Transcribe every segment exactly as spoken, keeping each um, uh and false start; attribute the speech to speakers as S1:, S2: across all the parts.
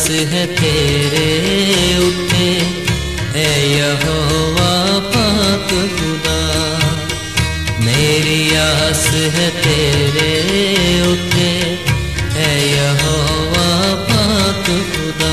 S1: है तेरे उते है यहोवा पाक खुदा। मेरी आस है तेरे उते है यहोवा पाक खुदा।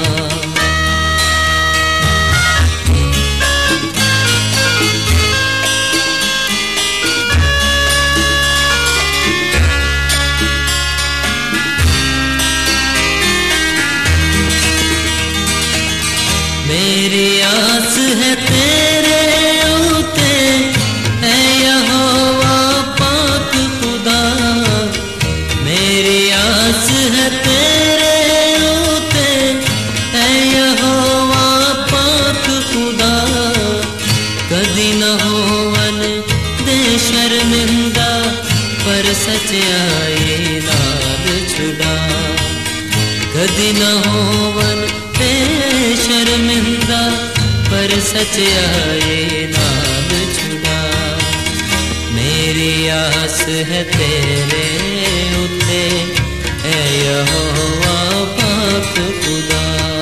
S1: मेरी आस है तेरे उते है यहोवा पाक खुदा। मेरी आस है तेरे उते है यहोवा पाक खुदा। कदी न होवन दे शर्मिंदा पर सच्चाई नाल छुड़ा। कदी न होवन ते शर्मिंदा पर सच्चाई नाल छुड़ा। मेरी आस है तेरे उते है यहोवा पाक खुदा।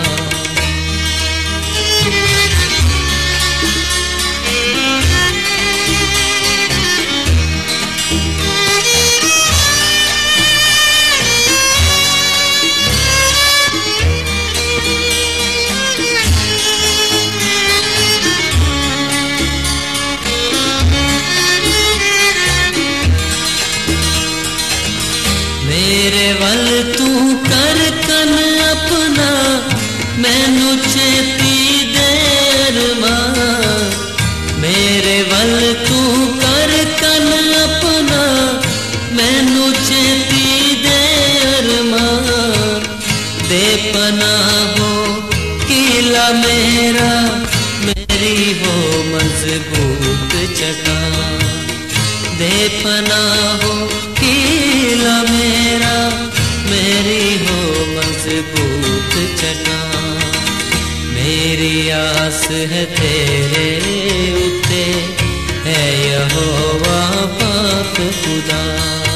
S1: मेरे वल तू कर कन अपना मैनू चेती देर मां। मेरे वल तू कर कन अपना मैनू चेती देर मां। दे पनाहो किला मेरा मेरी हो मजबूत चट्टान। दे पनाहो किला मेरा मेरी हो मजबूत चट्टान। मेरी आस है तेरे उते है यहोवा पाक खुदा।